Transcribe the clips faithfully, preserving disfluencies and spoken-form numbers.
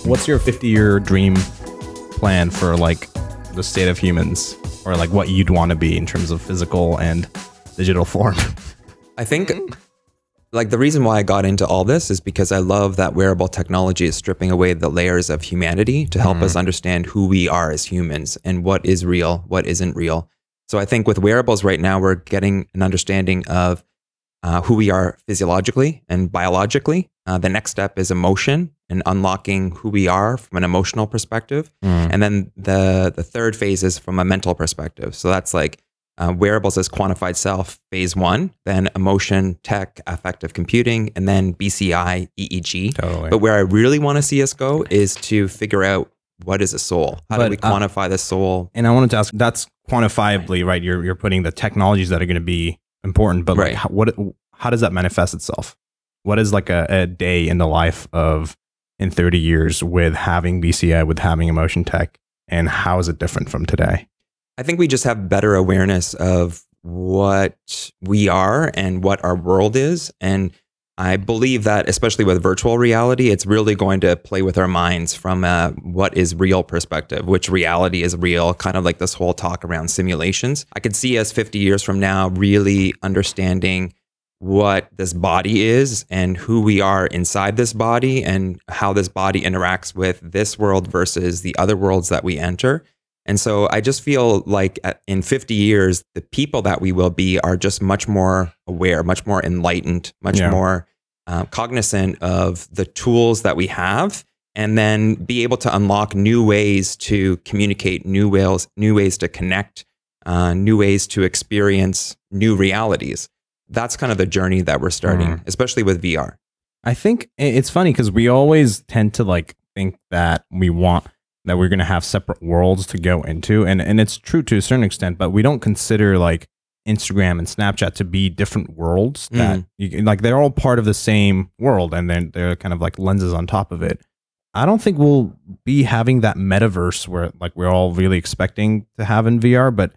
what's your fifty-year dream plan for like the state of humans, or like what you'd want to be in terms of physical and digital form? I think like the reason why I got into all this is because I love that wearable technology is stripping away the layers of humanity to help mm. us understand who we are as humans and what is real, what isn't real. So I think with wearables right now, we're getting an understanding of uh, who we are physiologically and biologically. Uh, the next step is emotion and unlocking who we are from an emotional perspective. Mm. And then the the third phase is from a mental perspective. So that's like uh, wearables as quantified self, phase one, then emotion, tech, affective computing, and then B C I, E E G. Totally. But where I really want to see us go is to figure out what is a soul? How but, do we quantify uh, the soul? And I wanted to ask, that's quantifiably, right? You're you're putting the technologies that are going to be important, but right. like how, what how does that manifest itself? What is like a, a day in the life of in thirty years with having B C I, with having emotion tech, and how is it different from today? I think we just have better awareness of what we are and what our world is. And I believe that, especially with virtual reality, it's really going to play with our minds from a what is real perspective, which reality is real, kind of like this whole talk around simulations. I could see us fifty years from now really understanding what this body is and who we are inside this body and how this body interacts with this world versus the other worlds that we enter. And so I just feel like in fifty years, the people that we will be are just much more aware, much more enlightened, much yeah. more uh, cognizant of the tools that we have, and then be able to unlock new ways to communicate, new ways, new ways to connect, uh, new ways to experience new realities. That's kind of the journey that we're starting, mm. especially with V R. I think it's funny because we always tend to like think that we want that we're going to have separate worlds to go into. And, and it's true to a certain extent, but we don't consider like Instagram and Snapchat to be different worlds that mm. you, like they're all part of the same world, and then they're kind of like lenses on top of it. I don't think we'll be having that metaverse where like we're all really expecting to have in V R, but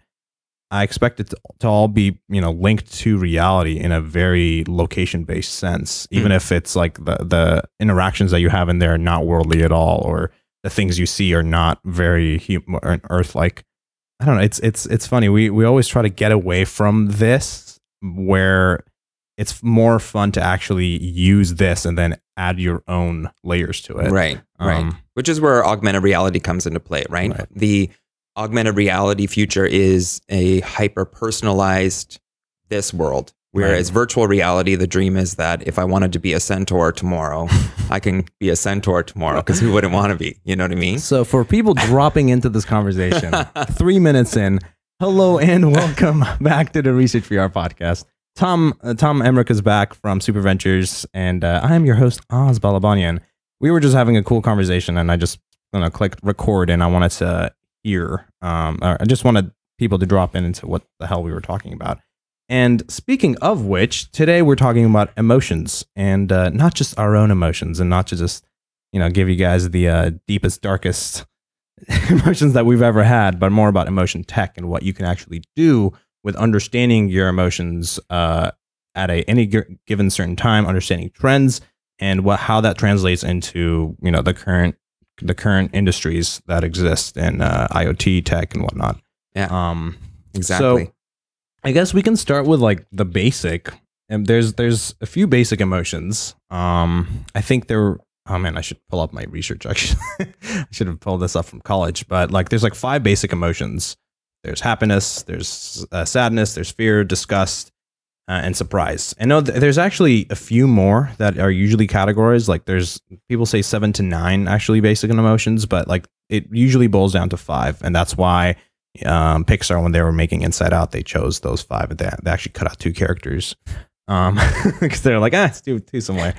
I expect it to, to all be, you know, linked to reality in a very location-based sense, even mm. if it's like the, the interactions that you have in there are not worldly at all, or the things you see are not very hum- or Earth-like. I don't know. It's it's it's funny. We we always try to get away from this, where it's more fun to actually use this and then add your own layers to it. Right, um, right. Which is where augmented reality comes into play, right? right. The augmented reality future is a hyper-personalized this world. Whereas right. virtual reality, the dream is that if I wanted to be a centaur tomorrow, I can be a centaur tomorrow, because who wouldn't want to be? You know what I mean? So for people dropping into this conversation, three minutes in, hello and welcome back to the Research V R podcast. Tom uh, Tom Emmerich is back from Super Ventures, and uh, I am your host, Oz Balabanian. We were just having a cool conversation, and I just you know, clicked record, and I wanted to hear, um, I just wanted people to drop in into what the hell we were talking about. And speaking of which, today we're talking about emotions, and uh, not just our own emotions, and not to just, you know, give you guys the uh, deepest, darkest emotions that we've ever had, but more about emotion tech and what you can actually do with understanding your emotions uh, at a any g- given certain time, understanding trends, and what how that translates into, you know, the current the current industries that exist in uh, IoT tech and whatnot. Yeah, um, exactly. So, I guess we can start with like the basic, and there's there's a few basic emotions. Um, I think there. Oh man, I should pull up my research. Actually, I should have pulled this up from college. But like, there's like five basic emotions. There's happiness. There's uh, sadness. There's fear, disgust, uh, and surprise. I know th- there's actually a few more that are usually categorized. Like, there's people say seven to nine actually basic emotions, but like it usually boils down to five, and that's why. Um, Pixar, when they were making Inside Out, they chose those five. They, they actually cut out two characters um, because they're like, ah, let's do two somewhere.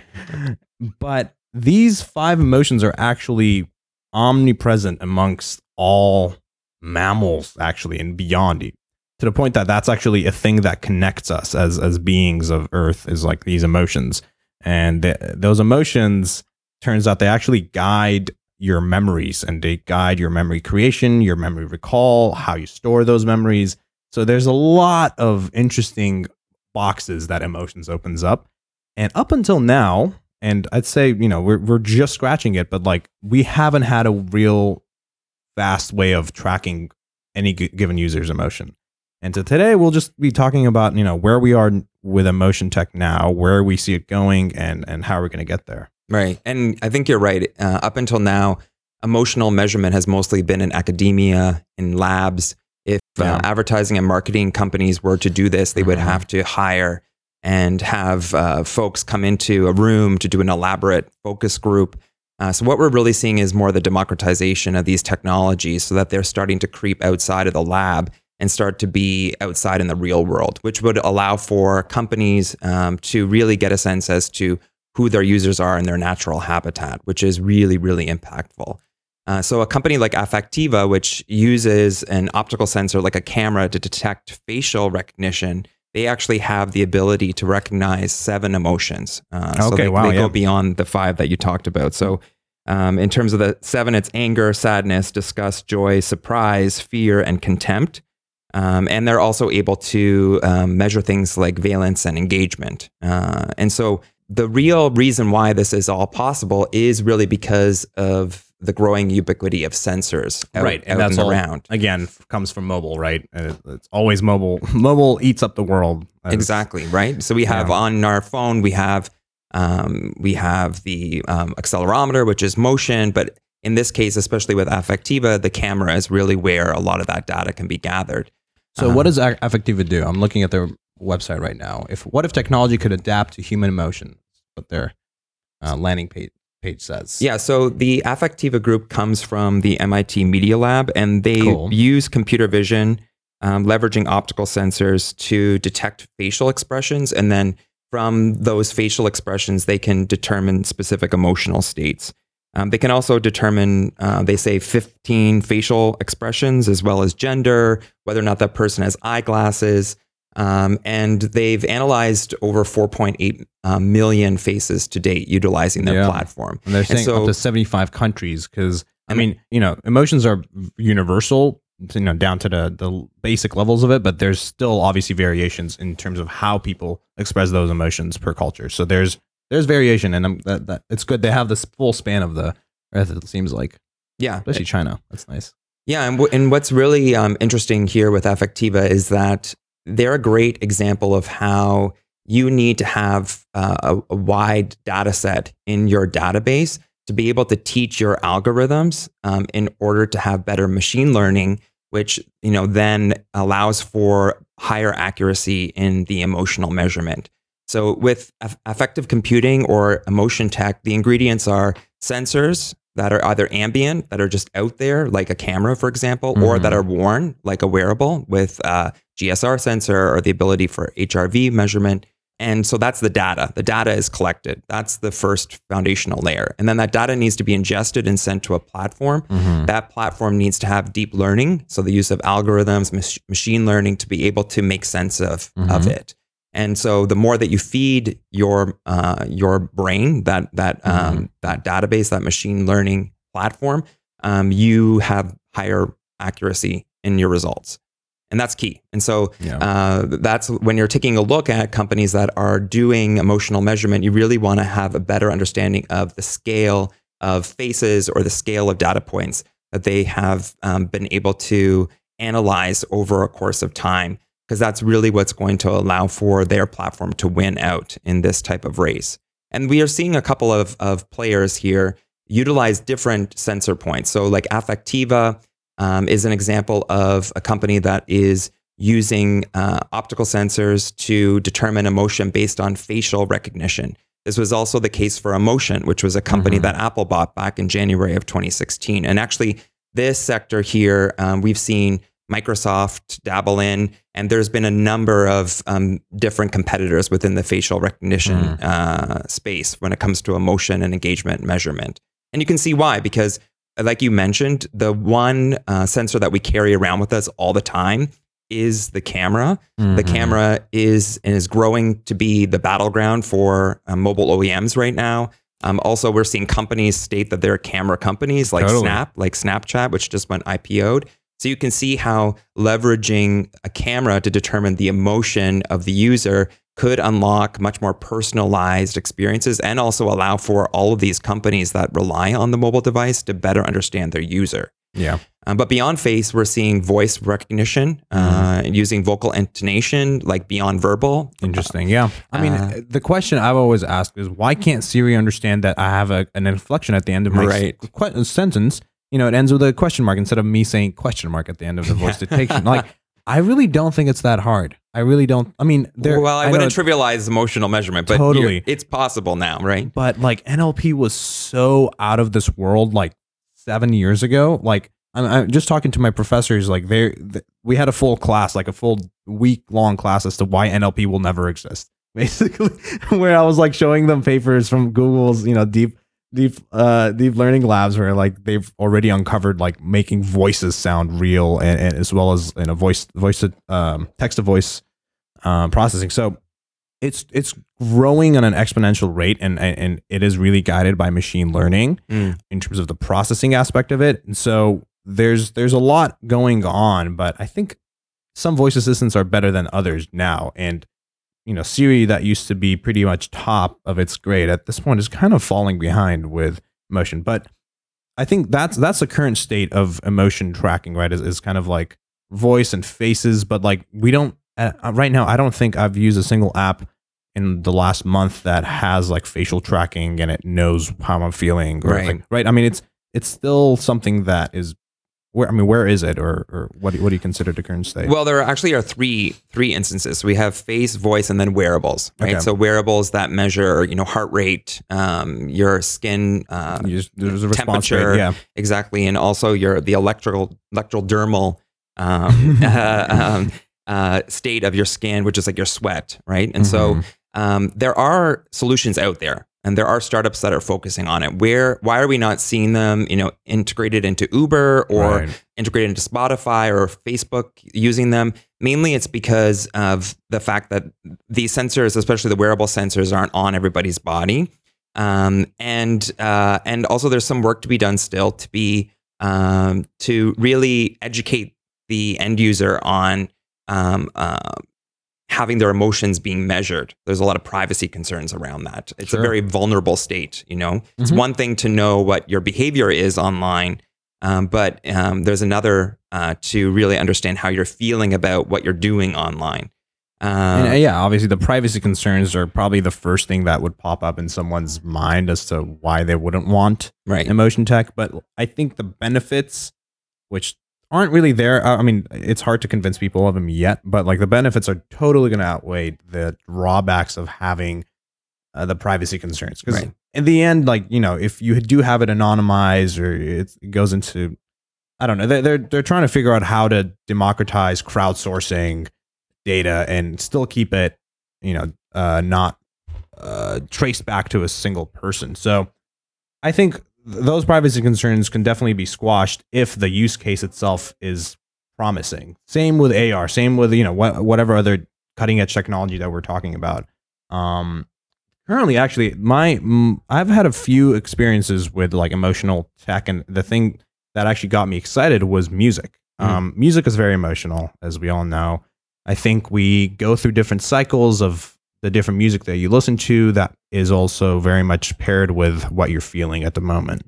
But these five emotions are actually omnipresent amongst all mammals, actually, and beyond, to the point that that's actually a thing that connects us as as beings of Earth, is like these emotions. And th- those emotions, turns out they actually guide your memories, and they guide your memory creation, your memory recall, how you store those memories. So there's a lot of interesting boxes that emotions opens up. And up until now, and I'd say, you know, we're we're just scratching it, but like we haven't had a real fast way of tracking any g- given user's emotion. And so today we'll just be talking about, you know, where we are with emotion tech now, where we see it going, and and how we're going to get there. Right. And I think you're right. Uh, up until now, emotional measurement has mostly been in academia, in labs. If Yeah. uh, advertising and marketing companies were to do this, they would Mhm. have to hire and have uh, folks come into a room to do an elaborate focus group. Uh, so what we're really seeing is more the democratization of these technologies so that they're starting to creep outside of the lab and start to be outside in the real world, which would allow for companies um, to really get a sense as to who their users are in their natural habitat, which is really, really impactful. Uh, so a company like Affectiva, which uses an optical sensor like a camera to detect facial recognition, they actually have the ability to recognize seven emotions. Uh, so Okay, they, wow, they yeah. go beyond the five that you talked about. So um, in terms of the seven, it's anger, sadness, disgust, joy, surprise, fear, and contempt. Um, and they're also able to um, measure things like valence and engagement. Uh, and so the real reason why this is all possible is really because of the growing ubiquity of sensors out, Right, and out that's and all around. again f- comes from mobile, right? And it, it's always mobile. Mobile eats up the world. as- Exactly, right? So we have Yeah. on our phone, we have um, we have the um, accelerometer, which is motion, but in this case, especially with Affectiva, the camera is really where a lot of that data can be gathered. So Um, what does Ac- Affectiva do? I'm looking at their website right now. If what if technology could adapt to human emotion? What their uh, landing page page says. Yeah, so the Affectiva group comes from the M I T Media Lab, and they Cool. use computer vision, um, leveraging optical sensors to detect facial expressions. And then from those facial expressions, they can determine specific emotional states. Um, they can also determine, uh, they say, fifteen facial expressions, as well as gender, whether or not that person has eyeglasses. Um, and they've analyzed over four point eight uh, million faces to date utilizing their Yeah. platform. And they're And saying so- up to seventy-five countries because I And- mean, you know, emotions are universal, you know, down to the the basic levels of it, but there's still obviously variations in terms of how people express those emotions per culture. So there's there's variation, and um, that, that it's good they have this full span of the earth. It seems like, Yeah. especially China. That's nice. Yeah, and, w- and what's really um, interesting here with Affectiva is that they're a great example of how you need to have uh, a, a wide data set in your database to be able to teach your algorithms um, in order to have better machine learning, which you know then allows for higher accuracy in the emotional measurement. So with aff- affective computing or emotion tech, the ingredients are sensors that are either ambient, that are just out there, like a camera, for example, or Mhm. that are worn, like a wearable with a G S R sensor or the ability for H R V measurement. And so that's the data. The data is collected. That's the first foundational layer. And then that data needs to be ingested and sent to a platform. Mhm. That platform needs to have deep learning, so the use of algorithms, mach- machine learning to be able to make sense of, of Mhm. it. And so the more that you feed your uh, your brain that that um, Mhm. that database, that machine learning platform, um, you have higher accuracy in your results, and that's key. And so Yeah. uh, that's when you're taking a look at companies that are doing emotional measurement. You really want to have a better understanding of the scale of faces or the scale of data points that they have um, been able to analyze over a course of time, because that's really what's going to allow for their platform to win out in this type of race. And we are seeing a couple of, of players here utilize different sensor points. So like Affectiva um, is an example of a company that is using uh, optical sensors to determine emotion based on facial recognition. This was also the case for Emotion, which was a company Mhm. that Apple bought back in January of twenty sixteen. And actually, this sector here, um, we've seen Microsoft dabble in, and there's been a number of um, different competitors within the facial recognition Mhm. uh, space when it comes to emotion and engagement measurement. And you can see why, because like you mentioned, the one uh, sensor that we carry around with us all the time is the camera. The Mhm. camera is and is growing to be the battleground for uh, mobile O E Ms right now. Um, also, we're seeing companies state that they're camera companies like Totally. Snap, like Snapchat, which just went I P O'd. So you can see how leveraging a camera to determine the emotion of the user could unlock much more personalized experiences and also allow for all of these companies that rely on the mobile device to better understand their user. Yeah. Um, but beyond face, we're seeing voice recognition, uh, Mm. using vocal intonation, like beyond verbal. Interesting. Yeah. I mean, Uh, the question I've always asked is why can't Siri understand that I have a, an inflection at the end of my Right. s- que- sentence? You know, it ends with a question mark instead of me saying question mark at the end of the voice detection. Like, I really don't think it's that hard. I really don't. I mean, there. well, I, know wouldn't it's- trivialize emotional measurement, but Totally. you're- it's possible now, right? But like N L P was so out of this world like seven years ago. Like I'm, I'm just talking to my professors. Like they, th- we had a full class, like a full week long class as to why N L P will never exist. Basically, where I was like showing them papers from Google's, you know, deep, deep, uh, deep learning labs where like they've already uncovered like making voices sound real and, and as well as in a voice, voice, to, um, text to voice, um, processing. So. It's it's growing on an exponential rate, and, and and it is really guided by machine learning Mm. in terms of the processing aspect of it. And so there's there's a lot going on, but I think some voice assistants are better than others now. And you know, Siri, that used to be pretty much top of its grade, at this point is kind of falling behind with emotion. But I think that's that's the current state of emotion tracking, right? Is is kind of like voice and faces, but like we don't uh, right now. I don't think I've used a single app in the last month that has like facial tracking and it knows how I'm feeling. Or Right. Like, right. I mean, it's it's still something that is where. I mean, where is it, or or what? Do, what do you consider the current state? Well, there actually are three three instances. So we have face, voice, and then wearables. Right. Okay. So wearables that measure, you know, heart rate, um, your skin uh, You just, there's a response temperature, rate. Yeah. exactly, and also your the electrical electrodermal um, uh, um, uh, state of your skin, which is like your sweat, right? And so Mhm. um, there are solutions out there, and there are startups that are focusing on it. Where why are we not seeing them, you know, integrated into Uber or Right. integrated into Spotify or Facebook using them? Mainly, it's because of the fact that these sensors, especially the wearable sensors, aren't on everybody's body, um, and uh, and also there's some work to be done still to be um, to really educate the end user on um, uh, having their emotions being measured. There's a lot of privacy concerns around that. It's Sure. a very vulnerable state. You know, it's Mhm. one thing to know what your behavior is online, um, but um, there's another uh, to really understand how you're feeling about what you're doing online. Um, And uh, yeah, obviously the privacy concerns are probably the first thing that would pop up in someone's mind as to why they wouldn't want right. emotion tech. But I think the benefits, which aren't really there, uh, I mean, it's hard to convince people of them yet, but like the benefits are totally going to outweigh the drawbacks of having uh, the privacy concerns. Because Right. in the end, like, you know, if you do have it anonymized or it's, it goes into, I don't know, they're, they're, they're trying to figure out how to democratize crowdsourcing data and still keep it, you know, uh, not uh, traced back to a single person. So I think th- those privacy concerns can definitely be squashed if the use case itself is promising. Same with A R, same with, you know, wh- whatever other cutting edge technology that we're talking about. Um, currently, actually, my mm, I've had a few experiences with like emotional tech, and the thing that actually got me excited was music. Mm. Um, music is very emotional, as we all know. I think we go through different cycles of the different music that you listen to that is also very much paired with what you're feeling at the moment.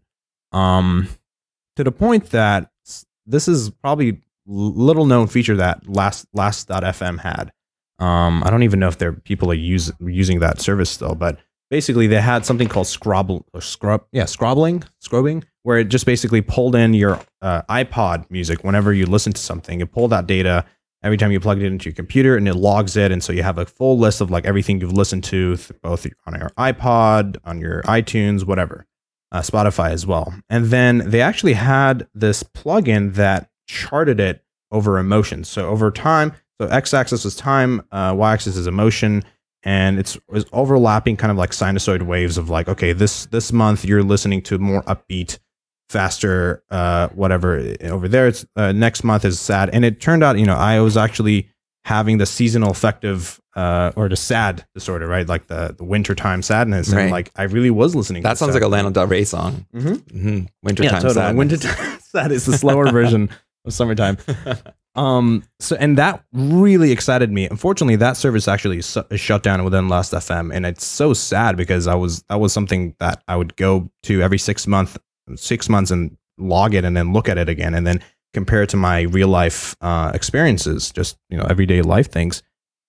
Um, to the point that s- this is probably l- little known feature that last last dot f m had. Um, I don't even know if there people are use, using that service still, but basically they had something called Scrabble or Scrub, yeah, Scrobbling, Scrubbing, where it just basically pulled in your uh, iPod music whenever you listen to something. It pulled that data every time you plugged it into your computer, and it logs it, and so you have a full list of like everything you've listened to, th- both on your iPod, on your iTunes, whatever, uh, Spotify as well. And then they actually had this plugin that charted it over emotions. So over time, so x-axis is time, uh, y-axis is emotion, and it's, it's overlapping kind of like sinusoid waves of like, okay, this this month you're listening to more upbeat, faster, uh, whatever. Over there, it's uh, next month is sad, and it turned out, you know, I was actually having the seasonal affective uh, or the sad disorder, right? Like the, the wintertime sadness, and Right. like I really was listening. That to sounds sad. like a Lana Del Rey song. Mhm. Mm-hmm. Wintertime Yeah, totally. sadness. Wintertime sad is the slower version of summertime. Um, so and that really excited me. Unfortunately, that service actually su- is shut down within Last F M, and it's so sad because I was that was something that I would go to every six month six months and log it and then look at it again and then compare it to my real life uh, experiences, just you know everyday life things.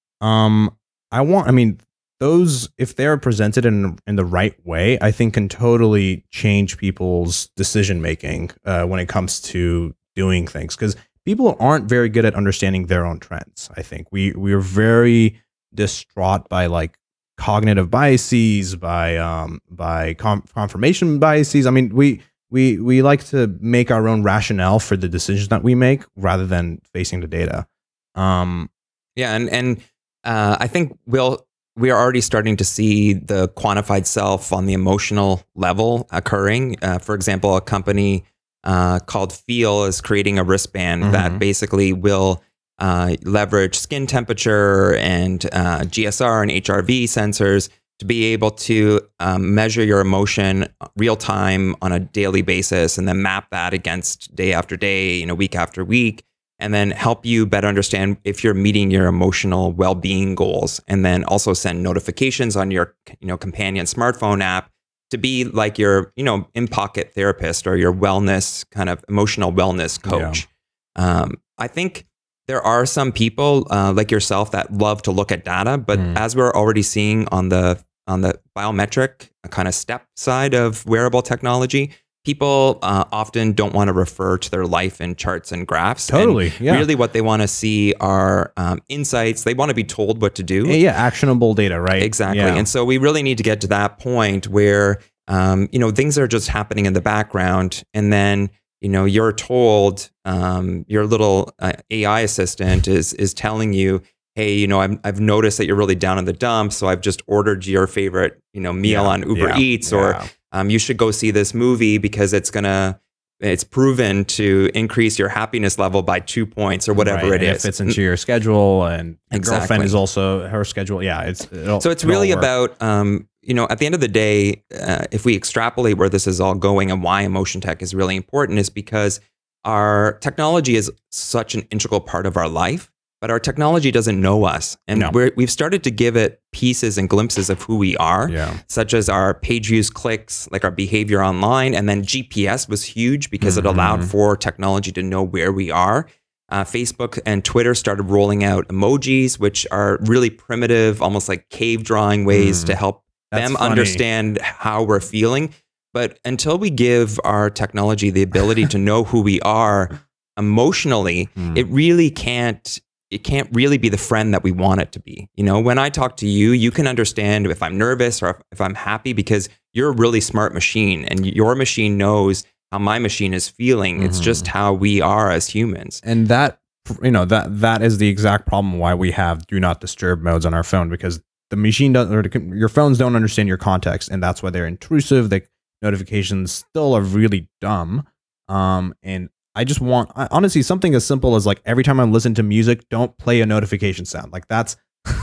Um, I want. I mean, those if they're presented in in the right way, I think can totally change people's decision making uh, when it comes to doing things because people aren't very good at understanding their own trends. I think we we are very distraught by like cognitive biases, by um by com- confirmation biases. I mean, we we we like to make our own rationale for the decisions that we make rather than facing the data. Um, yeah, and and uh, I think we'll we are already starting to see the quantified self on the emotional level occurring. Uh, for example, a company Uh, called Feel is creating a wristband mm-hmm. that basically will uh, leverage skin temperature and uh, G S R and H R V sensors to be able to um, measure your emotion real time on a daily basis and then map that against day after day, you know, week after week, and then help you better understand if you're meeting your emotional well-being goals, and then also send notifications on your, you know, companion smartphone app to be like your, you know, in-pocket therapist or your wellness kind of emotional wellness coach. Yeah. Um, I think there are some people uh, like yourself that love to look at data, but mm. as we're already seeing on the on the biometric kind of step side of wearable technology, people uh, often don't want to refer to their life in charts and graphs. Totally. And yeah. really what they want to see are um, insights. They want to be told what to do. Yeah, yeah, actionable data, right? Exactly. Yeah. And so we really need to get to that point where, um, you know, things are just happening in the background. And then, you know, you're told, um, your little uh, A I assistant is is telling you, hey, you know, I've, I've noticed that you're really down in the dumps. So I've just ordered your favorite, you know, meal yeah, on Uber yeah, Eats yeah. or um, you should go see this movie because it's going to, it's proven to increase your happiness level by two points or whatever right. it and is. It fits into your schedule, and your exactly. girlfriend is also her schedule. Yeah, it's so it's really about um, you know, at the end of the day, uh, if we extrapolate where this is all going and why emotion tech is really important, is because our technology is such an integral part of our life. But our technology doesn't know us. And no. we're, we've started to give it pieces and glimpses of who we are, yeah. such as our page views, clicks, like our behavior online. And then G P S was huge because mm-hmm. it allowed for technology to know where we are. Uh, Facebook and Twitter started rolling out emojis, which are really primitive, almost like cave drawing ways mm. to help That's them funny. understand how we're feeling. But until we give our technology the ability to know who we are emotionally, mm. it really can't it can't really be the friend that we want it to be. You know, when I talk to you, you can understand if I'm nervous or if, if I'm happy because you're a really smart machine and your machine knows how my machine is feeling. Mm-hmm. It's just how we are as humans. And that, you know, that that is the exact problem why we have do not disturb modes on our phone, because the machine doesn't, or the, your phones don't understand your context, and that's why they're intrusive. The notifications still are really dumb. Um, and I just want, I, honestly, something as simple as like every time I listen to music, don't play a notification sound. Like that's,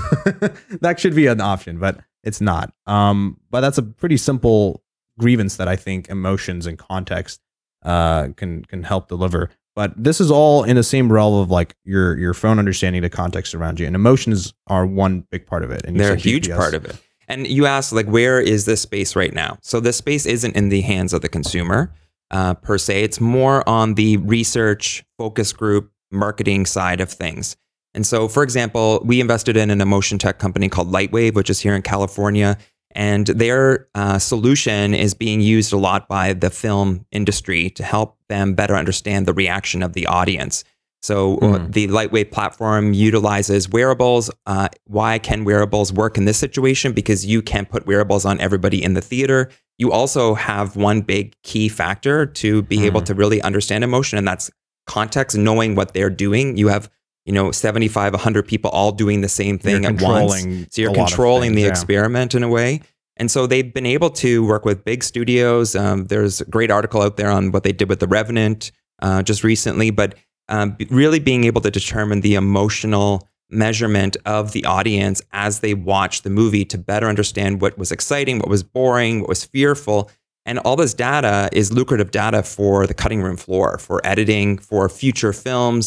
that should be an option, but it's not. Um, but that's a pretty simple grievance that I think emotions and context uh, can can help deliver. But this is all in the same realm of like your your phone understanding the context around you, and emotions are one big part of it. And they're a huge G P S. Part of it. And you asked, like, where is this space right now? So this space isn't in the hands of the consumer. Uh, per se, it's more on the research, focus group, marketing side of things. And so, for example, we invested in an emotion tech company called Lightwave, which is here in California. And their uh, solution is being used a lot by the film industry to help them better understand the reaction of the audience. So mm. the Lightwave platform utilizes wearables. Uh, why can wearables work in this situation? Because you can put wearables on everybody in the theater. You also have one big key factor to be mm. able to really understand emotion, and that's context, knowing what they're doing. You have, you know, seventy-five, one hundred people all doing the same thing at once. So you're controlling things, the yeah. experiment in a way. And so they've been able to work with big studios. Um, there's a great article out there on what they did with The Revenant uh, just recently, but um, really being able to determine the emotional measurement of the audience as they watch the movie to better understand what was exciting, what was boring, what was fearful. And all this data is lucrative data for the cutting room floor, for editing, for future films.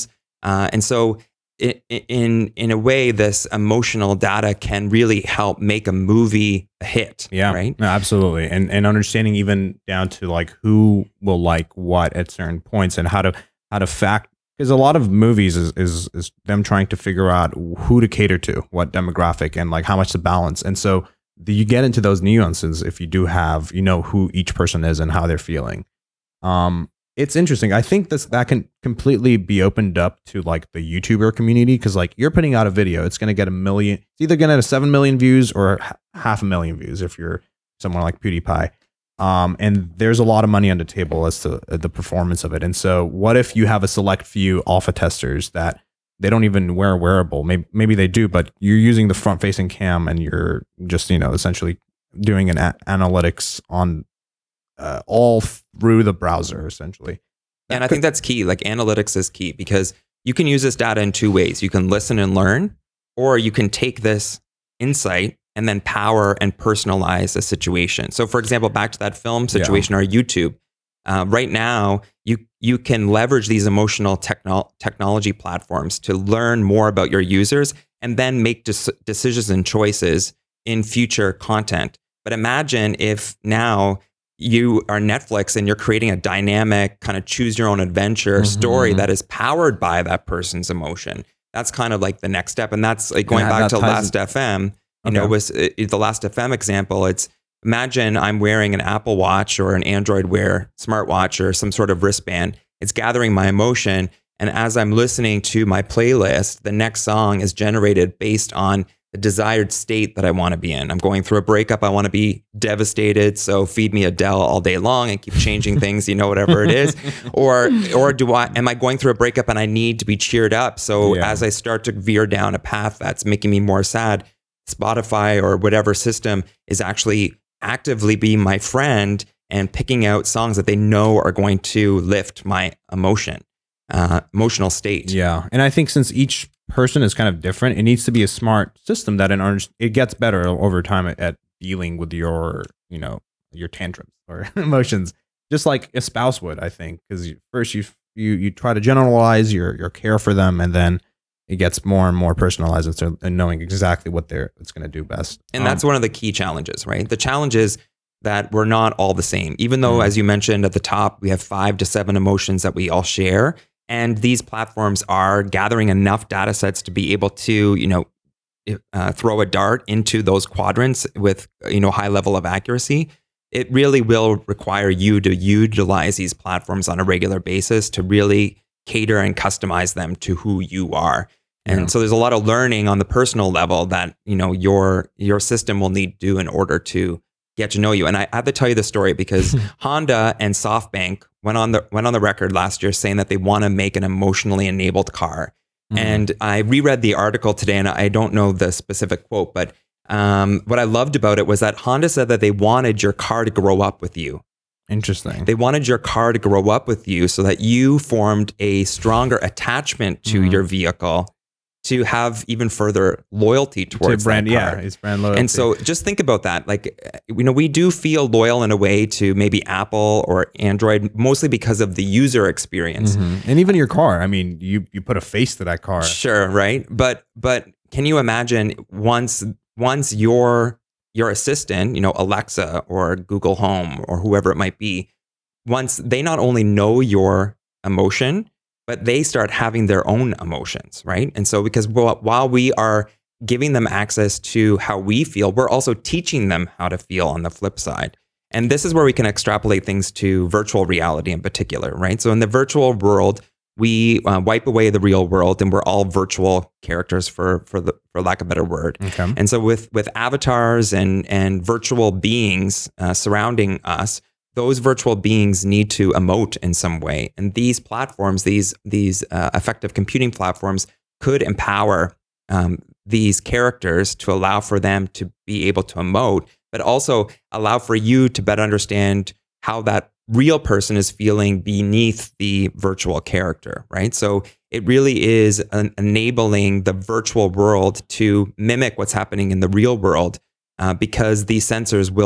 Uh, and so i- i- in in a way, this emotional data can really help make a movie a hit. Yeah, Right. no, absolutely. And and understanding even down to like who will like what at certain points and how to how to fact, because a lot of movies is, is is them trying to figure out who to cater to, what demographic, and like how much to balance. And so the, you get into those nuances if you do have, you know, who each person is and how they're feeling. Um, it's interesting. I think this that can completely be opened up to like the YouTuber community, because like you're putting out a video, it's going to get a million. It's either going to have seven million views or h- half a million views if you're someone like PewDiePie. Um, and there's a lot of money on the table as to uh, the performance of it. And so, what if you have a select few alpha testers that they don't even wear a wearable? Maybe maybe they do, but you're using the front facing cam and you're just, you know, essentially doing an a- analytics on uh, all through the browser, essentially. That And I could- think that's key. Like analytics is key because you can use this data in two ways. You can listen and learn, or you can take this insight and then power and personalize a situation. So for example, back to that film situation or YouTube, uh, right now, you you can leverage these emotional techno- technology platforms to learn more about your users and then make des- decisions and choices in future content. But imagine if now you are Netflix and you're creating a dynamic kind of choose your own adventure Mhm. story that is powered by that person's emotion. That's kind of like the next step. And that's like going And back that to ties Last F M, you Okay. know, was uh, the Last F M example. It's imagine I'm wearing an Apple Watch or an Android Wear smartwatch or some sort of wristband. It's gathering my emotion. And as I'm listening to my playlist, the next song is generated based on the desired state that I want to be in. I'm going through a breakup. I want to be devastated. So feed me Adele all day long and keep changing things, you know, whatever it is. Or, or do I, am I going through a breakup and I need to be cheered up? So Yeah. as I start to veer down a path that's making me more sad, Spotify or whatever system is actually actively being my friend and picking out songs that they know are going to lift my emotion, uh, emotional state. Yeah, and I think since each person is kind of different, it needs to be a smart system that it, under- it gets better over time at, at dealing with your, you know, your tantrums or emotions, just like a spouse would, I think, because first you you you try to generalize your your care for them, and then it gets more and more personalized and, so, and knowing exactly what they're it's going to do best. And Um, that's one of the key challenges, right? The challenge is that we're not all the same. Even though, Mm. as you mentioned at the top, we have five to seven emotions that we all share. And these platforms are gathering enough data sets to be able to, you know, uh, throw a dart into those quadrants with, you know, high level of accuracy. It really will require you to utilize these platforms on a regular basis to really cater and customize them to who you are. And Yeah. so there's a lot of learning on the personal level that, you know, your your system will need to do in order to get to know you. And I have to tell you the story because Honda and SoftBank went on the went on the record last year saying that they want to make an emotionally enabled car. Mhm. And I reread the article today, and I don't know the specific quote, but um, what I loved about it was that Honda said that they wanted your car to grow up with you. Interesting. They wanted your car to grow up with you so that you formed a stronger attachment to Mhm. your vehicle to have even further loyalty To towards brand, that yeah, car. it's brand loyalty. And so just think about that. Like, you know, we do feel loyal in a way to maybe Apple or Android, mostly because of the user experience. Mhm. And even your car. I mean, you you put a face to that car. Sure, right? But but can you imagine once once your your assistant, you know, Alexa or Google Home or whoever it might be, once they not only know your emotion, but they start having their own emotions, right? And so because wh- while we are giving them access to how we feel, we're also teaching them how to feel on the flip side. And this is where we can extrapolate things to virtual reality in particular, right? So in the virtual world, we uh, wipe away the real world and we're all virtual characters for for the for lack of a better word. Okay. And so with with avatars and and virtual beings uh, surrounding us, those virtual beings need to emote in some way. And these platforms, these these uh, effective computing platforms, could empower um, these characters to allow for them to be able to emote, but also allow for you to better understand how that real person is feeling beneath the virtual character, right? So it really is an enabling the virtual world to mimic what's happening in the real world uh, because these sensors will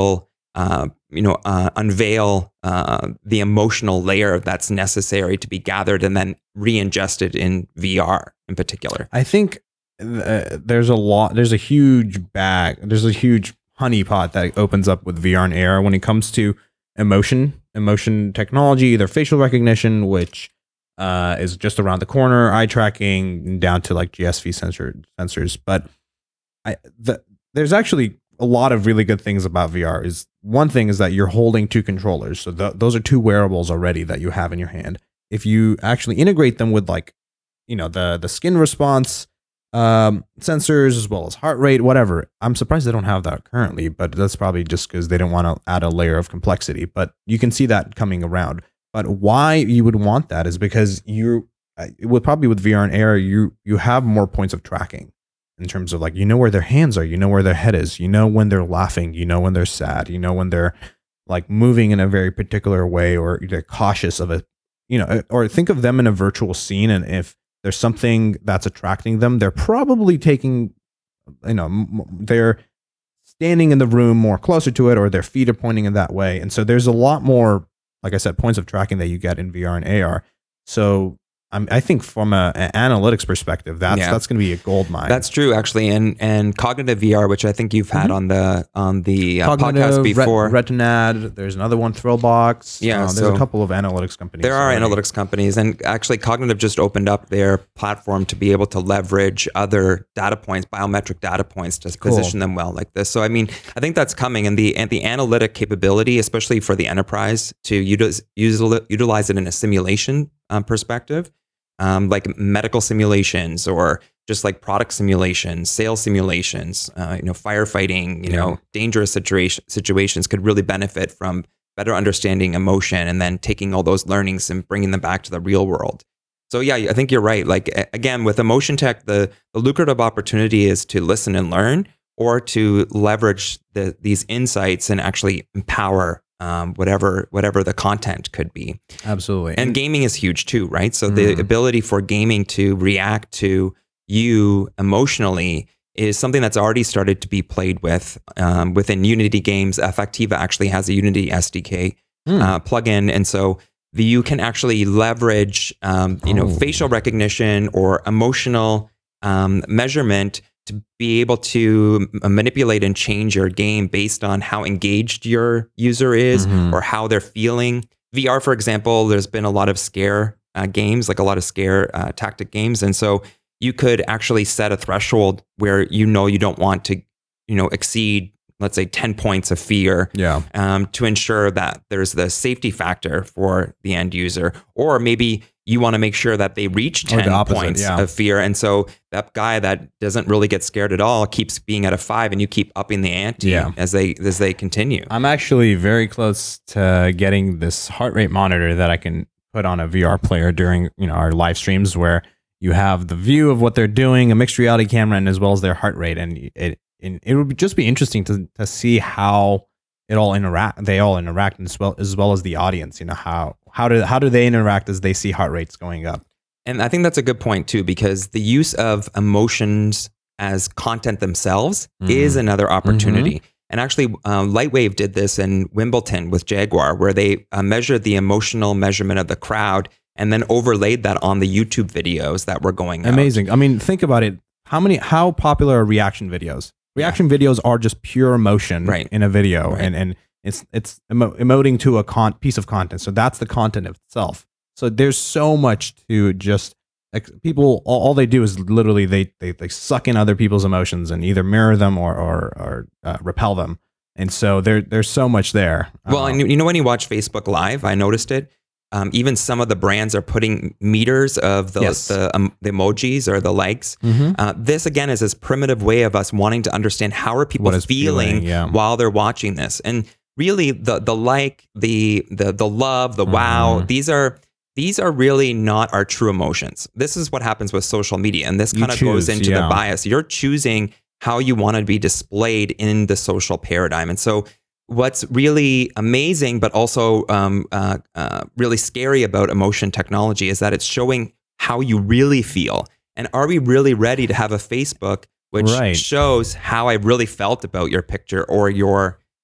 uh, you know, uh, unveil uh, the emotional layer that's necessary to be gathered and then re-ingested in V R in particular. I think uh, there's a lot, there's a huge bag, there's a huge honeypot that opens up with V R and A R when it comes to emotion, emotion technology, either facial recognition, which uh, is just around the corner, eye tracking, down to like G S V sensor sensors. But I, the, there's actually a lot of really good things about V R. Is one thing is that you're holding two controllers, so th- those are two wearables already that you have in your hand. If you actually integrate them with like, you know, the the skin response um, sensors as well as heart rate, whatever. I'm surprised they don't have that currently, but that's probably just because they don't want to add a layer of complexity. But you can see that coming around. But why you would want that is because you, it would probably with V R and A R, you you have more points of tracking in terms of like, you know where their hands are, you know where their head is, you know when they're laughing, you know when they're sad, you know when they're like moving in a very particular way, or they're cautious of it, you know, or think of them in a virtual scene, and if there's something that's attracting them, they're probably taking, you know, they're standing in the room more closer to it, or their feet are pointing in that way. And so there's a lot more, like I said, points of tracking that you get in V R and A R. So I'm, I think from a, an analytics perspective, that's yeah. that's going to be a gold mine. That's true, actually. And and cognitive V R, which I think you've had mm-hmm. on the on the uh, podcast before. Ret- Retinad. There's another one, Thrillbox. Yeah, uh, there's so a couple of analytics companies. There are already. analytics companies, and actually, Cognitive just opened up their platform to be able to leverage other data points, biometric data points, to cool. position them well like this. So, I mean, I think that's coming, and the and the analytic capability, especially for the enterprise, to utilize utilize it in a simulation um, perspective. Um, like medical simulations, or just like product simulations, sales simulations, uh, you know, firefighting, you yeah. know, dangerous situation, situations could really benefit from better understanding emotion and then taking all those learnings and bringing them back to the real world. So yeah, I think you're right. Like again, with emotion tech, the, the lucrative opportunity is to listen and learn, or to leverage the, these insights and actually empower Um, whatever whatever the content could be. Absolutely. And gaming is huge too, right? So mm. the ability for gaming to react to you emotionally is something that's already started to be played with um, within Unity games. Affectiva actually has a Unity S D K mm. uh, plugin, and so the, you can actually leverage um, you oh. know facial recognition or emotional um, measurement to be able to manipulate and change your game based on how engaged your user is mm-hmm. or how they're feeling. V R, for example, there's been a lot of scare uh, games, like a lot of scare uh, tactic games. And so you could actually set a threshold where you know you don't want to, you know, exceed, let's say, ten points of fear yeah. um, to ensure that there's the safety factor for the end user. Or maybe you want to make sure that they reach ten the opposite, points yeah. of fear. And so that guy that doesn't really get scared at all keeps being at a five, and you keep upping the ante yeah. as they as they continue. I'm actually very close to getting this heart rate monitor that I can put on a V R player during, you know, our live streams, where you have the view of what they're doing, a mixed reality camera, and as well as their heart rate. And it it, it would just be interesting to to see how it all interact. They all interact as well as well as the audience. You know, how how do how do they interact as they see heart rates going up? And I think that's a good point too, because the use of emotions as content themselves mm. is another opportunity. Mm-hmm. And actually, um, Lightwave did this in Wimbledon with Jaguar, where they uh, measured the emotional measurement of the crowd and then overlaid that on the YouTube videos that were going out. Amazing. I mean, think about it. How many? How popular are reaction videos? Reaction yeah. videos are just pure emotion right. in a video, right. and and it's it's emo- emoting to a con- piece of content. So that's the content itself. So there's so much to just like, people. All, all they do is literally they, they they suck in other people's emotions and either mirror them or or, or uh, repel them. And so there there's so much there. Well, um, and you know, when you watch Facebook Live, I noticed it. Um, even some of the brands are putting meters of the yes. the, um, the emojis or the likes. Mm-hmm. Uh, this again is this primitive way of us wanting to understand how are people feeling, feeling yeah. while they're watching this. And really, the the like, the the the love, the mm-hmm. wow, these are these are really not our true emotions. This is what happens with social media, and this kind of goes into yeah. the bias. You're choosing how you want to be displayed in the social paradigm, and so. What's really amazing, but also um, uh, uh, really scary about emotion technology is that it's showing how you really feel. And are we really ready to have a Facebook which right. shows how I really felt about your picture or your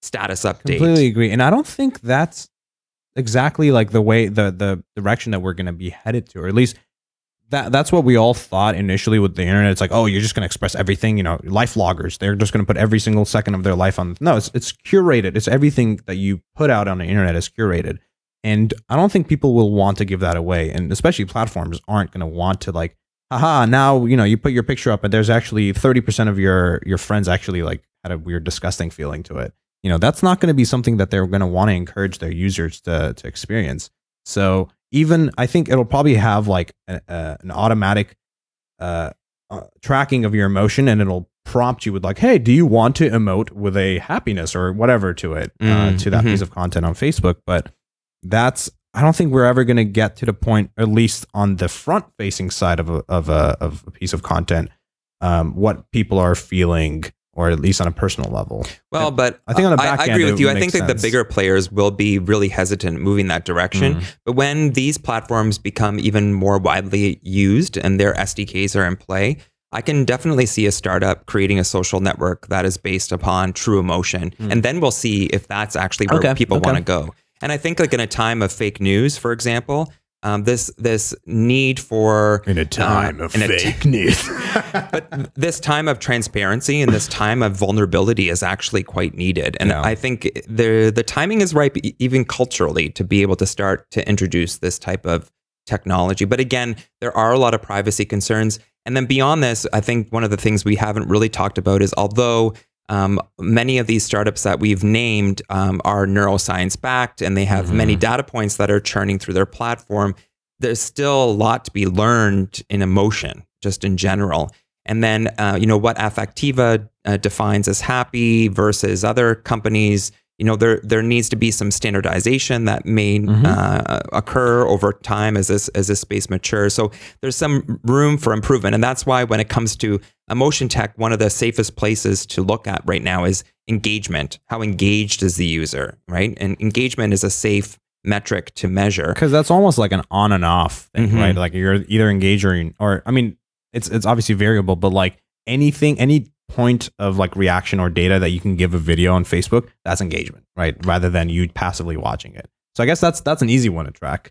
status update. Completely agree. And I don't think that's exactly like the way the the direction that we're going to be headed to, or at least that that's what we all thought initially with the internet. It's like, oh, you're just going to express everything, you know, life loggers, they're just going to put every single second of their life on. No, it's it's curated. It's everything that you put out on the internet is curated. And I don't think people will want to give that away. And especially platforms aren't going to want to like, haha, now, you know, you put your picture up and there's actually thirty percent of your your friends actually like had a weird, disgusting feeling to it. You know, that's not going to be something that they're going to want to encourage their users to to experience. So even I think it'll probably have like a, a, an automatic uh, uh, tracking of your emotion, and it'll prompt you with like, hey, do you want to emote with a happiness or whatever to it, uh, Mm, to that mhm. piece of content on Facebook. But that's, I don't think we're ever going to get to the point, at least on the front facing side of a, of a, of a piece of content, um, what people are feeling, or at least on a personal level. Well, but I think on the I- back I, end, agree it with you. I makes think that the sense. bigger players will be really hesitant moving that direction. Mm. But when these platforms become even more widely used and their S D Ks are in play, I can definitely see a startup creating a social network that is based upon true emotion. Mm. And then we'll see if that's actually where Okay, people okay. want to go. And I think like in a time of fake news, for example, um, this this need for In a time uh, of in a t- fake news. but this time of transparency and this time of vulnerability is actually quite needed. And Yeah. I think the the timing is ripe, e- even culturally, to be able to start to introduce this type of technology. But again, there are a lot of privacy concerns. And then beyond this, I think one of the things we haven't really talked about is although um, many of these startups that we've named um, are neuroscience backed and they have Mhm. many data points that are churning through their platform, there's still a lot to be learned in emotion, just in general. And then, uh, you know, what Affectiva uh, defines as happy versus other companies, you know, there there needs to be some standardization that may Mhm. uh, occur over time as this as this space matures. So there's some room for improvement, and that's why when it comes to emotion tech, one of the safest places to look at right now is engagement. How engaged is the user, right? And engagement is a safe metric to measure. Because that's almost like an on and off thing, Mhm. right? Like you're either engaged or, you- or I mean, it's it's obviously variable, but like anything, any point of like reaction or data that you can give a video on Facebook, that's engagement, right? Rather than you passively watching it. So I guess that's that's an easy one to track.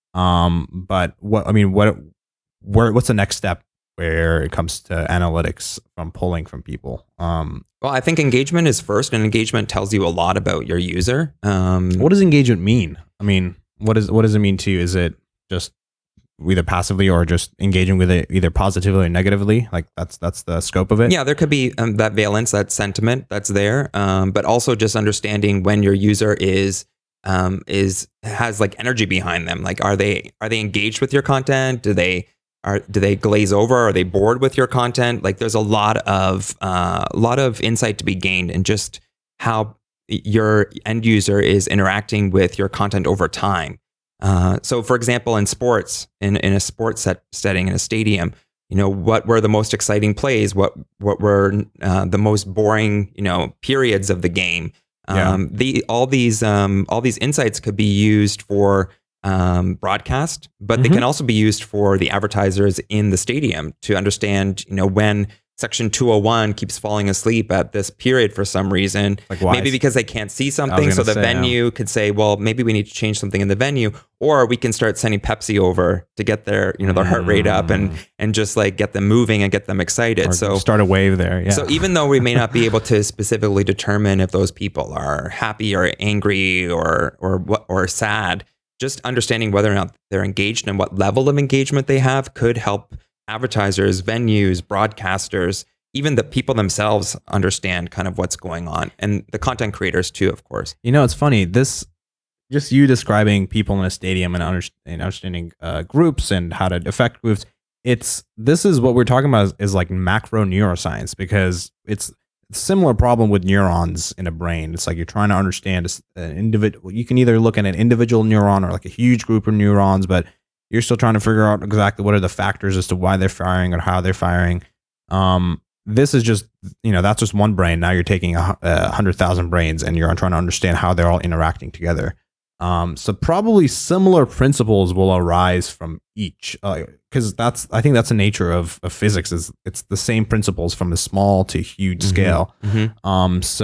Um, but what I mean, what where what's the next step where it comes to analytics from pulling from people? Um, Well, I think engagement is first, and engagement tells you a lot about your user. Um, what does engagement mean? I mean, what is what does it mean to you? Is it just either passively or just engaging with it either positively or negatively? Like that's that's the scope of it. Yeah, there could be um, that valence, that sentiment that's there, um, but also just understanding when your user is um, is has like energy behind them. Like, are they are they engaged with your content? Do they are do they glaze over? Are they bored with your content? Like, there's a lot of uh, a lot of insight to be gained in just how your end user is interacting with your content over time. Uh, so, for example, in sports, in, in a sports set setting in a stadium, you know, what were the most exciting plays? What what were uh, the most boring, you know, periods of the game? Yeah. Um, the all these um, all these insights could be used for um, broadcast, but they Mhm. can also be used for the advertisers in the stadium to understand, you know, when Section two oh one keeps falling asleep at this period for some reason. Like why? Maybe because they can't see something. So gonna the say, yeah. venue could say, well, maybe we need to change something in the venue, or we can start sending Pepsi over to get their, you know, their heart rate up and, and just like get them moving and get them excited. Or So, start a wave there. Yeah. so even though we may not be able to specifically determine if those people are happy or angry or, or what, or sad, just understanding whether or not they're engaged and what level of engagement they have could help advertisers, venues, broadcasters, even the people themselves understand kind of what's going on, and the content creators too, of course. You know, it's funny. This just you describing people in a stadium and, under, and understanding uh, groups and how to affect groups. It's this is what we're talking about is, is like macro neuroscience, because it's a similar problem with neurons in a brain. It's like you're trying to understand an individual. You can either look at an individual neuron or like a huge group of neurons, but you're still trying to figure out exactly what are the factors as to why they're firing or how they're firing. Um, this is just, you know, that's just one brain. Now you're taking a, a hundred thousand brains and you're trying to understand how they're all interacting together. Um, so probably similar principles will arise from each, because uh, that's, I think that's the nature of, of physics, is it's the same principles from a small to huge Mhm. scale. Mhm. Um, so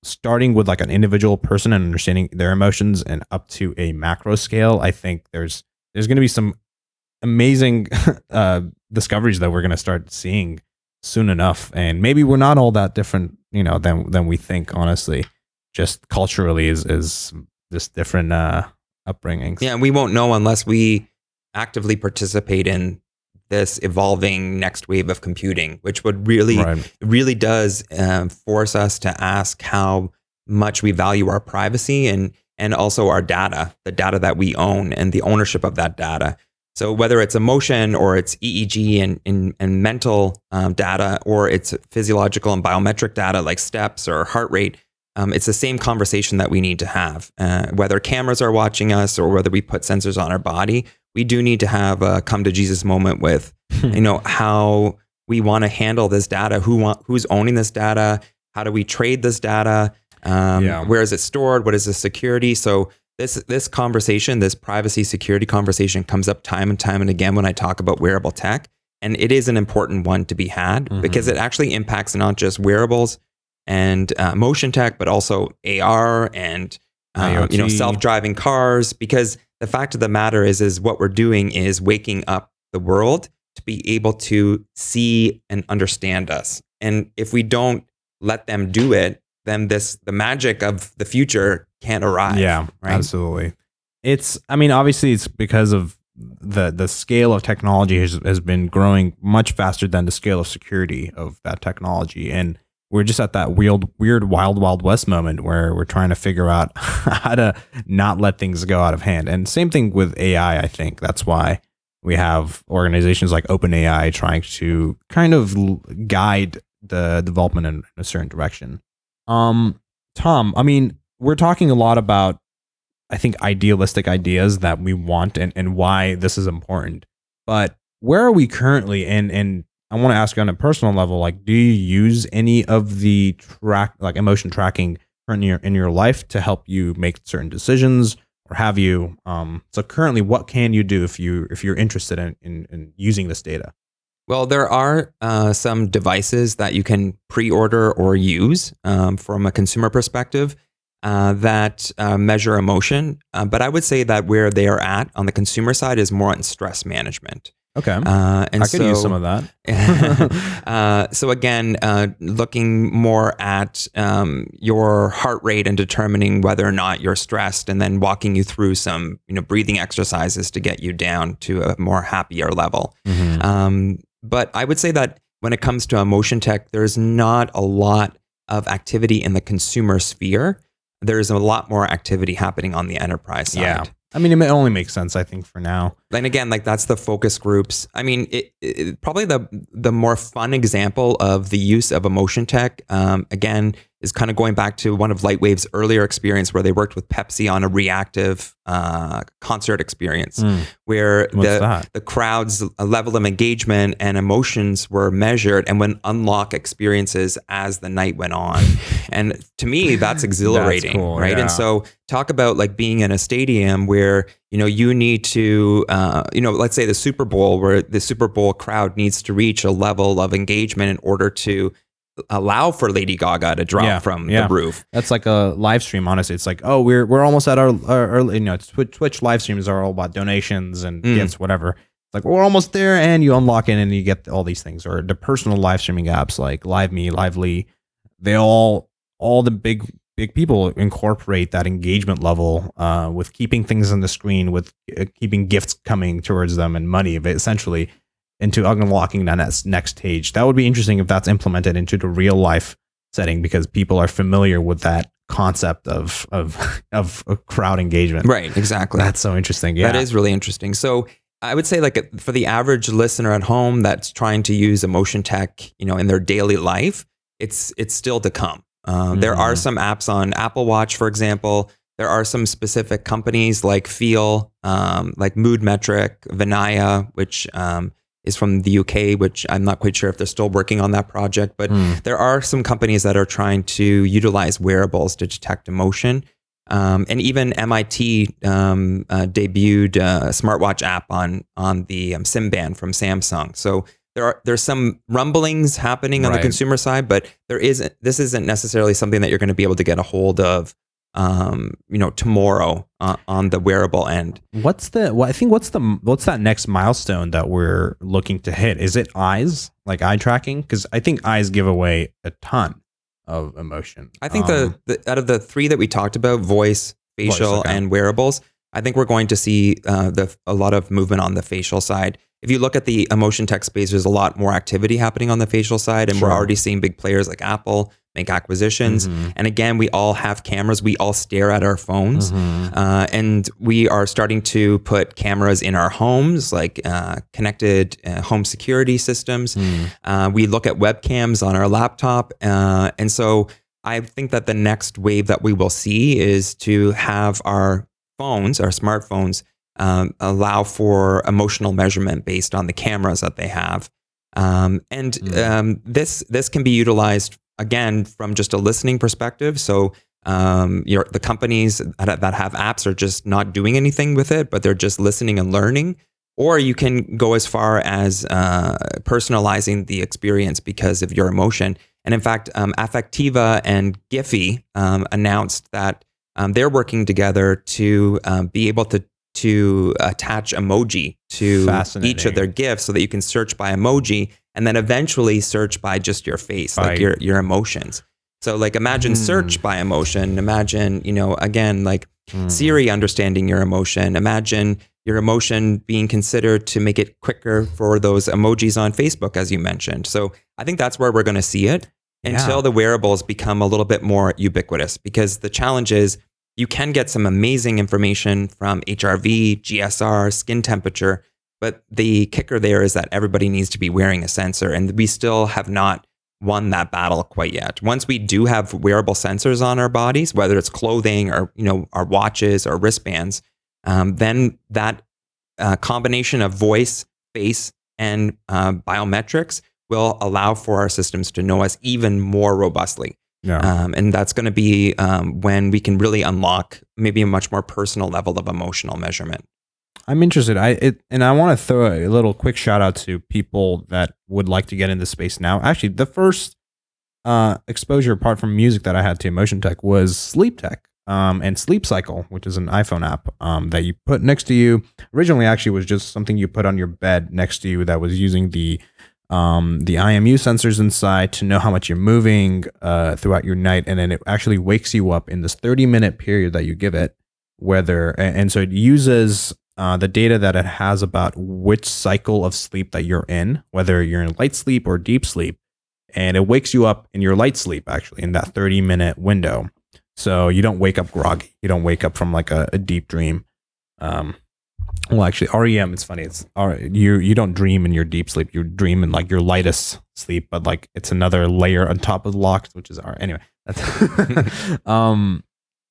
starting with like an individual person and understanding their emotions and up to a macro scale, I think there's there's going to be some amazing uh, discoveries that we're going to start seeing soon enough. And maybe we're not all that different, you know, than than we think. Honestly, just culturally is is just different uh, upbringings. Yeah, and we won't know unless we actively participate in this evolving next wave of computing, which would really, Right. really does um, force us to ask how much we value our privacy and and also our data, the data that we own and the ownership of that data. So whether it's emotion or it's E E G and, and, and mental um, data, or it's physiological and biometric data like steps or heart rate, um, it's the same conversation that we need to have. Uh, whether cameras are watching us or whether we put sensors on our body, we do need to have a come to Jesus moment with, you know, how we want to handle this data, who want, who's owning this data, how do we trade this data, um, Yeah. where is it stored, what is the security? So this this conversation, this privacy security conversation comes up time and time and again when I talk about wearable tech, and it is an important one to be had Mhm. because it actually impacts not just wearables and uh, motion tech, but also A R and uh, you know, IoT. self-driving cars. Because the fact of the matter is, is what we're doing is waking up the world to be able to see and understand us. And if we don't let them do it, then this the magic of the future can't arrive. Yeah, right? absolutely. It's, I mean, obviously it's because of the the scale of technology has, has been growing much faster than the scale of security of that technology. And we're just at that weird, weird, wild, wild west moment where we're trying to figure out how to not let things go out of hand. And same thing with A I, I think. That's why we have organizations like OpenAI trying to kind of l- guide the development in a certain direction. Um, Tom, I mean, we're talking a lot about, I think, idealistic ideas that we want and, and why this is important. But where are we currently? And and I want to ask you on a personal level, like, do you use any of the track, like emotion tracking in your in your life to help you make certain decisions, or have you? Um, so currently, what can you do if you if you're interested in in, in using this data? Well, there are uh, some devices that you can pre-order or use um, from a consumer perspective uh, that uh, measure emotion. Uh, but I would say that where they are at on the consumer side is more on stress management. Okay, Uh, and I could so, use some of that. uh, so again, uh, looking more at um, your heart rate and determining whether or not you're stressed, and then walking you through some, you know, breathing exercises to get you down to a more happier level. Mhm. Um, but I would say that when it comes to emotion tech, there's not a lot of activity in the consumer sphere. There's a lot more activity happening on the enterprise side. Yeah, I mean, it only makes sense, I think, for now. And again, like that's the focus groups. I mean, it, it, probably the the more fun example of the use of emotion tech, um, again, is kind of going back to one of Lightwave's earlier experience where they worked with Pepsi on a reactive uh, concert experience, Mm. where What's the that? the crowd's level of engagement and emotions were measured and would unlock experiences as the night went on. And to me, that's exhilarating, cool, right? yeah. And so talk about like being in a stadium where, you know, you need to, uh, you know, let's say the Super Bowl, where the Super Bowl crowd needs to reach a level of engagement in order to allow for Lady Gaga to drop Yeah, from yeah. the roof. That's like a live stream. Honestly, it's like, oh, we're we're almost at our, our, our you know, Twitch, Twitch live streams are all about donations and Mm. gifts, whatever. It's like we're almost there, and you unlock it, and you get all these things. Or the personal live streaming apps like LiveMe, Lively, they all all the big big people incorporate that engagement level uh, with keeping things on the screen, with uh, keeping gifts coming towards them and money, but essentially into unlocking that next, next stage. That would be interesting if that's implemented into the real life setting, because people are familiar with that concept of of of, of crowd engagement. Right, exactly. That's so interesting. Yeah, That is really interesting. So I would say, like, for the average listener at home that's trying to use emotion tech, you know, in their daily life, it's it's still to come. Uh, There are Mhm. some apps on Apple Watch, for example. There are some specific companies like Feel, um, like Mood Metric, Vinaya, which um, is from the U K, which I'm not quite sure if they're still working on that project. But Mm. there are some companies that are trying to utilize wearables to detect emotion. Um, and even M I T um, uh, debuted a smartwatch app on on the um, SIM band from Samsung. So there are there's some rumblings happening on Right. the consumer side, but there isn't. This isn't necessarily something that you're going to be able to get a hold of, um, you know, tomorrow uh, on the wearable end. What's the? Well, I think what's the what's that next milestone that we're looking to hit? Is it eyes, like eye tracking? Because I think eyes give away a ton of emotion. I think Um, the, the out of the three that we talked about, voice, facial, okay. and wearables, I think we're going to see uh, the a lot of movement on the facial side. If you look at the emotion tech space, there's a lot more activity happening on the facial side, and Sure. we're already seeing big players like Apple make acquisitions. Mhm. And again, we all have cameras. We all stare at our phones, Mhm. uh, and we are starting to put cameras in our homes, like uh, connected uh, home security systems. Mm. Uh, we look at webcams on our laptop, uh, and so I think that the next wave that we will see is to have our phones, our smartphones, um, allow for emotional measurement based on the cameras that they have, um, and Mm. um, this this can be utilized again from just a listening perspective. So um, your the companies that, that have apps are just not doing anything with it, but they're just listening and learning. Or you can go as far as uh, personalizing the experience because of your emotion. And in fact, um, Affectiva and Giphy um, announced that um, they're working together to um, be able to to attach emoji to each of their GIFs so that you can search by emoji and then eventually search by just your face, By- like your your emotions. So like imagine Hmm. search by emotion. Imagine, you know, again, like Hmm. Siri understanding your emotion. Imagine your emotion being considered to make it quicker for those emojis on Facebook, as you mentioned. So I think that's where we're going to see it until Yeah. the wearables become a little bit more ubiquitous, because the challenge is you can get some amazing information from H R V, G S R, skin temperature, but the kicker there is that everybody needs to be wearing a sensor, and we still have not won that battle quite yet. Once we do have wearable sensors on our bodies, whether it's clothing or, you know, our watches or wristbands, um, then that uh, combination of voice, face, and uh, biometrics will allow for our systems to know us even more robustly. Yeah. Um, and that's going to be um, when we can really unlock maybe a much more personal level of emotional measurement. I'm interested. I it, and I want to throw a little quick shout out to people that would like to get into space now. Actually, the first uh, exposure apart from music that I had to emotion tech was sleep tech, um, and Sleep Cycle, which is an iPhone app um, that you put next to you. Originally, actually, was just something you put on your bed next to you that was using the um, the I M U sensors inside to know how much you're moving uh, throughout your night, and then it actually wakes you up in this thirty minute period that you give it. Whether and, and so it uses uh, the data that it has about which cycle of sleep that you're in, whether you're in light sleep or deep sleep, and it wakes you up in your light sleep actually in that thirty minute window. So you don't wake up groggy. You don't wake up from like a, a deep dream. Um, well, actually, R E M. It's funny. It's R- you. You don't dream in your deep sleep. You dream in like your lightest sleep, but like it's another layer on top of the lock, which is R. Anyway, that's um.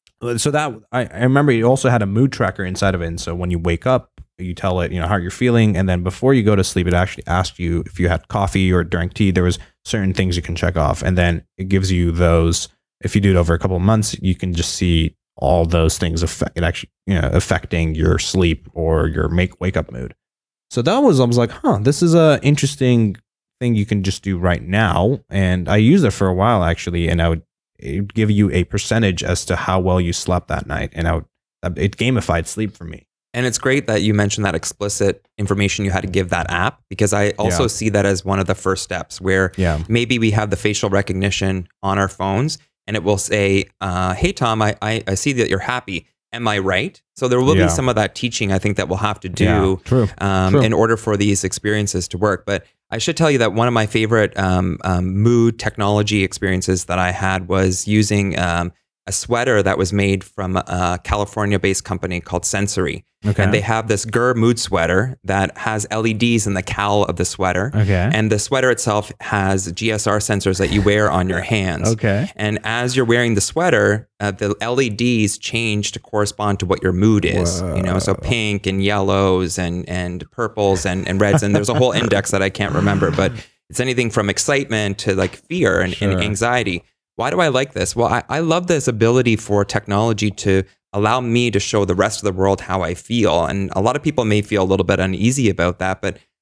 So that I, I remember you also had a mood tracker inside of it. And so when you wake up, you tell it, you know, how you're feeling. And then before you go to sleep, it actually asked you if you had coffee or drank tea. There was certain things you can check off. And then it gives you those. If you do it over a couple of months, you can just see all those things affect it actually, you know, affecting your sleep or your make wake up mood. So that was, I was like, huh, this is a interesting thing you can just do right now. And I used it for a while actually. And I would, it would give you a percentage as to how well you slept that night. And I would, it gamified sleep for me. And it's great that you mentioned that explicit information you had to give that app, because I also Yeah. see that as one of the first steps where Yeah. maybe we have the facial recognition on our phones and it will say, uh, hey, Tom, I, I, I see that you're happy. Am I right? So there will Yeah. be some of that teaching I think that we'll have to do Yeah, true. um, True. in order for these experiences to work. But I should tell you that one of my favorite um, um, mood technology experiences that I had was using um, a sweater that was made from a California-based company called Sensory. Okay. And they have this G R mood sweater that has L E Ds in the cowl of the sweater. Okay. And the sweater itself has G S R sensors that you wear on your hands. Okay. And as you're wearing the sweater, uh, the L E Ds change to correspond to what your mood is. You know, so Whoa. pink and yellows and and purples and, and reds. And there's a whole index that I can't remember, but it's anything from excitement to like fear and, Sure. and anxiety. Why do I like this? Well, I, I love this ability for technology to allow me to show the rest of the world how I feel. And a lot of people may feel a little bit uneasy about that, but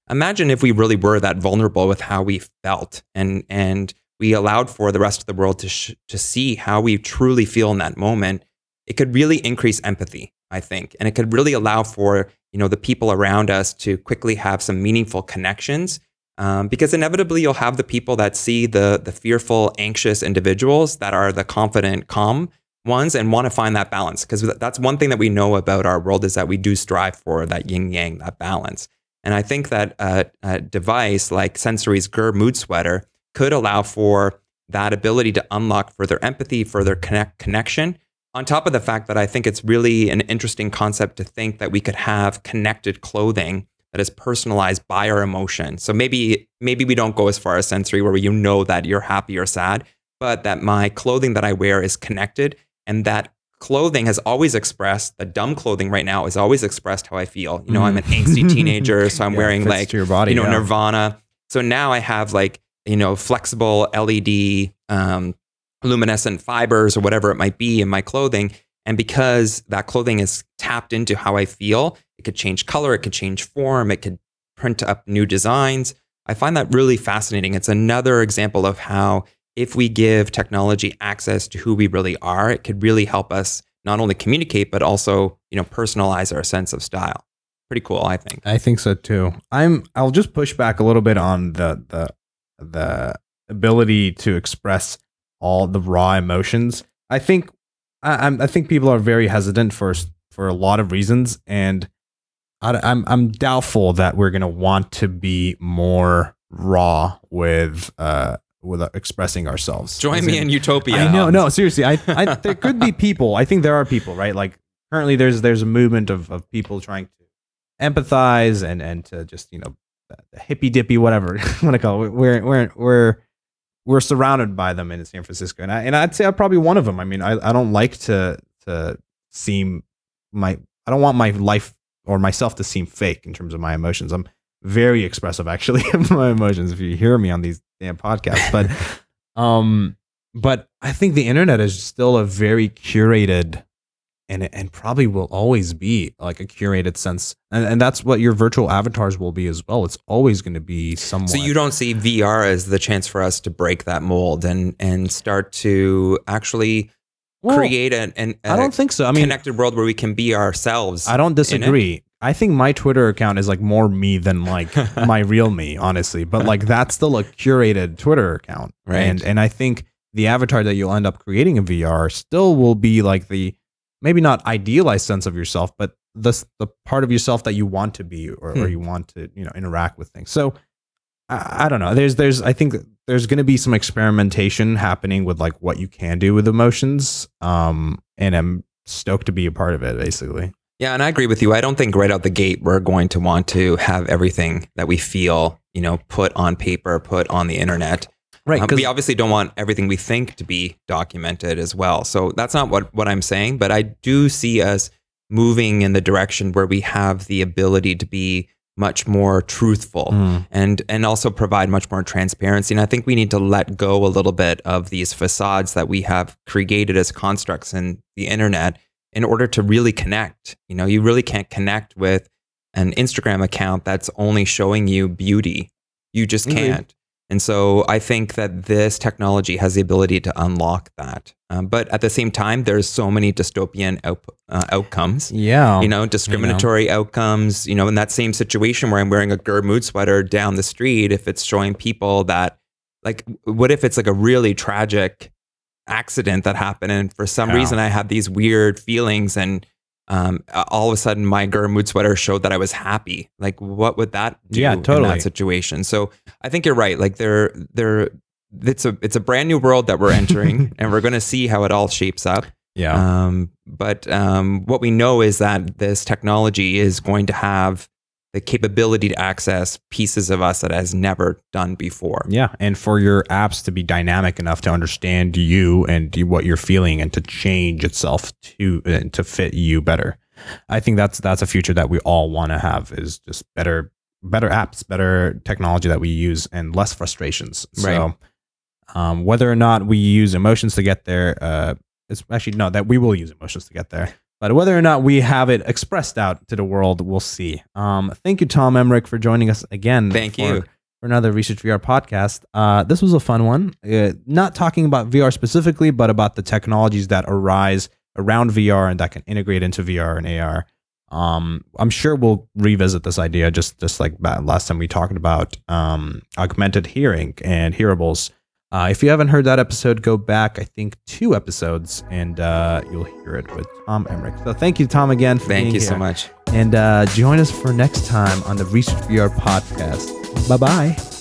Imagine if we really were that vulnerable with how we felt, and and we allowed for the rest of the world to sh- to see how we truly feel in that moment. It could really increase empathy, I think, and it could really allow for, you know, the people around us to quickly have some meaningful connections. Um, because inevitably you'll have the people that see the the fearful, anxious individuals that are the confident, calm ones and want to find that balance. Because that's one thing that we know about our world, is that we do strive for that yin yang, that balance. And I think that uh, a device like Sensory's G R Mood Sweater could allow for that ability to unlock further empathy, further connect connection. On top of the fact that I think it's really an interesting concept to think that we could have connected clothing that is personalized by our emotion. So maybe maybe we don't go as far as Sensory, where you know that you're happy or sad, but that my clothing that I wear is connected, and that clothing has always expressed, the dumb clothing right now is always expressed how I feel. You know, I'm an angsty teenager, so I'm Yeah, wearing fits like, to your body, you know, yeah. Nirvana. So now I have like, you know, flexible L E D, um, luminescent fibers or whatever it might be in my clothing. And because that clothing is tapped into how I feel, it could change color, it could change form, it could print up new designs. I find that really fascinating. It's another example of how, if we give technology access to who we really are, it could really help us not only communicate, but also, you know, personalize our sense of style. Pretty cool, I think. I think so too. I'm. I'll just push back a little bit on the the the ability to express all the raw emotions. I think I, I'm. I think people are very hesitant for for a lot of reasons, and I, I'm I'm doubtful that we're gonna want to be more raw with uh with uh, expressing ourselves. Join As me in- in utopia. I know, Hans. no, seriously. I, I there could be people. I think there are people, right? Like currently, there's there's a movement of of people trying to empathize and and to just, you know, the hippy dippy, whatever you want to call it. We're we're we're we're surrounded by them in San Francisco, and I and I'd say I'm probably one of them. I mean, I I don't like to to seem my I don't want my life or myself to seem fake in terms of my emotions. I'm very expressive, actually, of my emotions, if you hear me on these damn podcasts. But um, but I think the internet is still a very curated, and and probably will always be like a curated sense, and and that's what your virtual avatars will be as well. It's always going to be somewhat. So you don't see V R as the chance for us to break that mold and and start to actually Well, create an, an a I don't think so. I mean, connected world where we can be ourselves. I don't in it? disagree. I think my Twitter account is like more me than like my real me, honestly. But like that's still a curated Twitter account, Right. And and I think the avatar that you'll end up creating in V R still will be like the maybe not idealized sense of yourself, but the the part of yourself that you want to be, or, Hmm. or you want to, you know, interact with things. So I, I don't know. There's there's I think there's going to be some experimentation happening with like what you can do with emotions, um, and I'm stoked to be a part of it, basically. Yeah, and I agree with you. I don't think right out the gate we're going to want to have everything that we feel, you know, put on paper, put on the internet. Right. Um, 'cause- we obviously don't want everything we think to be documented as well. So that's not what, what I'm saying, but I do see us moving in the direction where we have the ability to be much more truthful Mm. and and also provide much more transparency. And I think we need to let go a little bit of these facades that we have created as constructs in the internet in order to really connect. You know, you really can't connect with an Instagram account that's only showing you beauty. You just Agreed. can't. And so I think that this technology has the ability to unlock that. Um, but at the same time, there's so many dystopian out, uh, outcomes. Yeah. You know, discriminatory outcomes, you know, in that same situation where I'm wearing a G R Mood Sweater down the street, if it's showing people that, like, what if it's like a really tragic accident that happened and for some Yeah. reason I had these weird feelings and um, all of a sudden my G R Mood Sweater showed that I was happy. Like, what would that do Yeah, in totally. that situation? So I think you're right. Like, they're, they're, it's a, it's a brand new world that we're entering and we're going to see how it all shapes up. Yeah. Um, but um, what we know is that this technology is going to have the capability to access pieces of us that it has never done before. Yeah, and for your apps to be dynamic enough to understand you and do what you're feeling and to change itself to uh, to fit you better. I think that's that's a future that we all want to have, is just better better apps, better technology that we use, and less frustrations. Right. So um, whether or not we use emotions to get there, uh, it's actually no, that we will use emotions to get there. But whether or not we have it expressed out to the world, we'll see. Um, thank you, Tom Emmerich, for joining us again. Thank for, you. For another Research V R podcast. Uh, this was a fun one. Uh, not talking about V R specifically, but about the technologies that arise around V R and that can integrate into V R and A R. Um, I'm sure we'll revisit this idea just, just like last time we talked about um, augmented hearing and hearables. Uh, if you haven't heard that episode, go back, I think, two episodes, and uh, you'll hear it with Tom Emmerich. So thank you, Tom, again, for Thank being you here. so much. And uh, join us for next time on the Research V R podcast. Bye-bye.